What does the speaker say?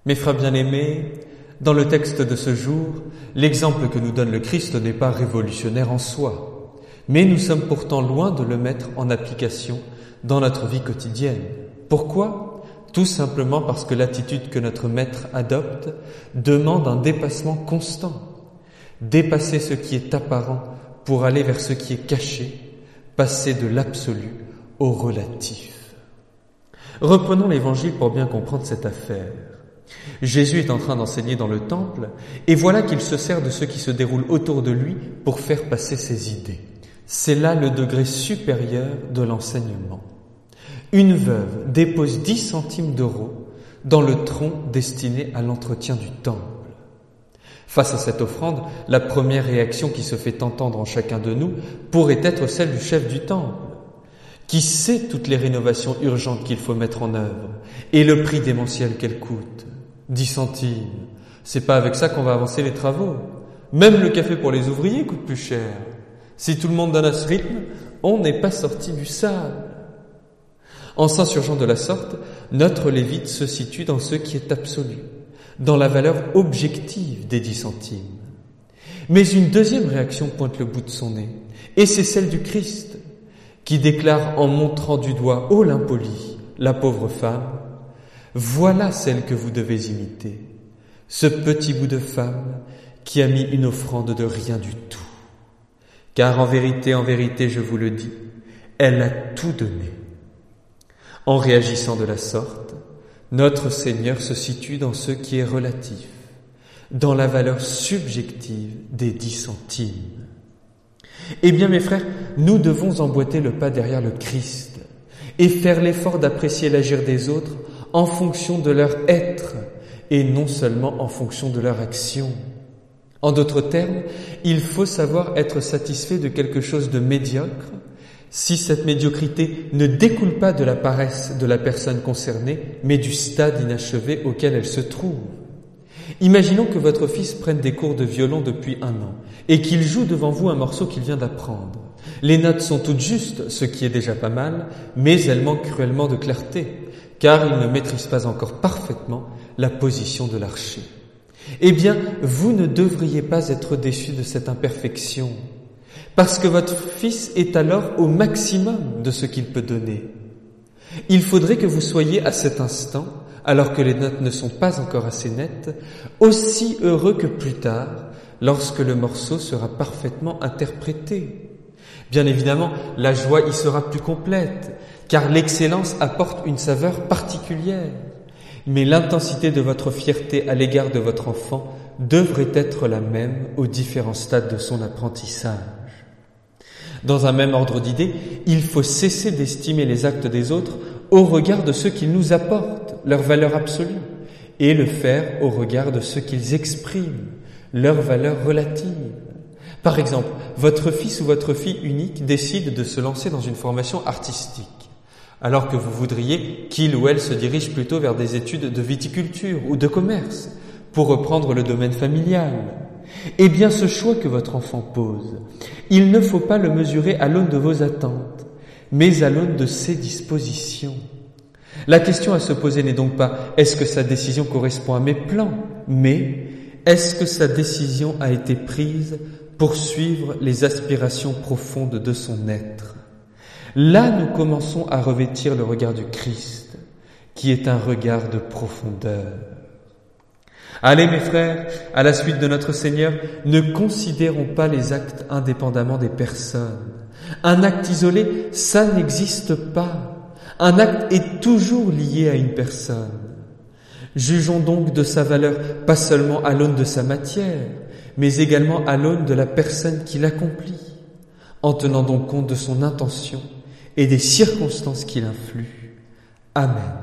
Mes frères bien-aimés, dans le texte de ce jour, l'exemple que nous donne le Christ n'est pas révolutionnaire en soi, mais nous sommes pourtant loin de le mettre en application dans notre vie quotidienne. Pourquoi ? Tout simplement parce que l'attitude que notre Maître adopte demande un dépassement constant. Dépasser ce qui est apparent pour aller vers ce qui est caché, passer de l'absolu au relatif. Reprenons l'Évangile pour bien comprendre cette affaire. Jésus est en train d'enseigner dans le temple et voilà qu'il se sert de ce qui se déroule autour de lui pour faire passer ses idées. C'est là le degré supérieur de l'enseignement. Une veuve dépose 10 centimes d'euros dans le tronc destiné à l'entretien du temple. Face à cette offrande, la première réaction qui se fait entendre en chacun de nous pourrait être celle du chef du temple, qui sait toutes les rénovations urgentes qu'il faut mettre en œuvre et le prix démentiel qu'elles coûtent. 10 centimes, c'est pas avec ça qu'on va avancer les travaux. Même le café pour les ouvriers coûte plus cher. Si tout le monde donne à ce rythme, on n'est pas sorti du sable. En s'insurgeant de la sorte, notre Lévite se situe dans ce qui est absolu, dans la valeur objective des 10 centimes. Mais une deuxième réaction pointe le bout de son nez, et c'est celle du Christ, qui déclare en montrant du doigt ô l'impoli, la pauvre femme, « Voilà celle que vous devez imiter, ce petit bout de femme qui a mis une offrande de rien du tout. Car en vérité, je vous le dis, elle a tout donné. » En réagissant de la sorte, notre Seigneur se situe dans ce qui est relatif, dans la valeur subjective des 10 centimes. Eh bien, mes frères, nous devons emboîter le pas derrière le Christ et faire l'effort d'apprécier l'agir des autres en fonction de leur être et non seulement en fonction de leur action. En d'autres termes, il faut savoir être satisfait de quelque chose de médiocre si cette médiocrité ne découle pas de la paresse de la personne concernée, mais du stade inachevé auquel elle se trouve. Imaginons que votre fils prenne des cours de violon depuis 1 an et qu'il joue devant vous un morceau qu'il vient d'apprendre. Les notes sont toutes justes, ce qui est déjà pas mal, mais elles manquent cruellement de clarté, car il ne maîtrise pas encore parfaitement la position de l'archet. Eh bien, vous ne devriez pas être déçus de cette imperfection, parce que votre fils est alors au maximum de ce qu'il peut donner. Il faudrait que vous soyez à cet instant, alors que les notes ne sont pas encore assez nettes, aussi heureux que plus tard, lorsque le morceau sera parfaitement interprété. Bien évidemment, la joie y sera plus complète, car l'excellence apporte une saveur particulière. Mais l'intensité de votre fierté à l'égard de votre enfant devrait être la même aux différents stades de son apprentissage. Dans un même ordre d'idées, il faut cesser d'estimer les actes des autres au regard de ce qu'ils nous apportent, leur valeur absolue, et le faire au regard de ce qu'ils expriment, leur valeur relative. Par exemple, votre fils ou votre fille unique décide de se lancer dans une formation artistique, alors que vous voudriez qu'il ou elle se dirige plutôt vers des études de viticulture ou de commerce, pour reprendre le domaine familial. Eh bien, ce choix que votre enfant pose, il ne faut pas le mesurer à l'aune de vos attentes, mais à l'aune de ses dispositions. La question à se poser n'est donc pas « est-ce que sa décision correspond à mes plans ?», mais « est-ce que sa décision a été prise pour suivre les aspirations profondes de son être ?» Là, nous commençons à revêtir le regard du Christ, qui est un regard de profondeur. Allez, mes frères, à la suite de notre Seigneur, ne considérons pas les actes indépendamment des personnes. Un acte isolé, ça n'existe pas. Un acte est toujours lié à une personne. Jugeons donc de sa valeur, pas seulement à l'aune de sa matière, mais également à l'aune de la personne qui l'accomplit, en tenant donc compte de son intention et des circonstances qui l'influent. Amen.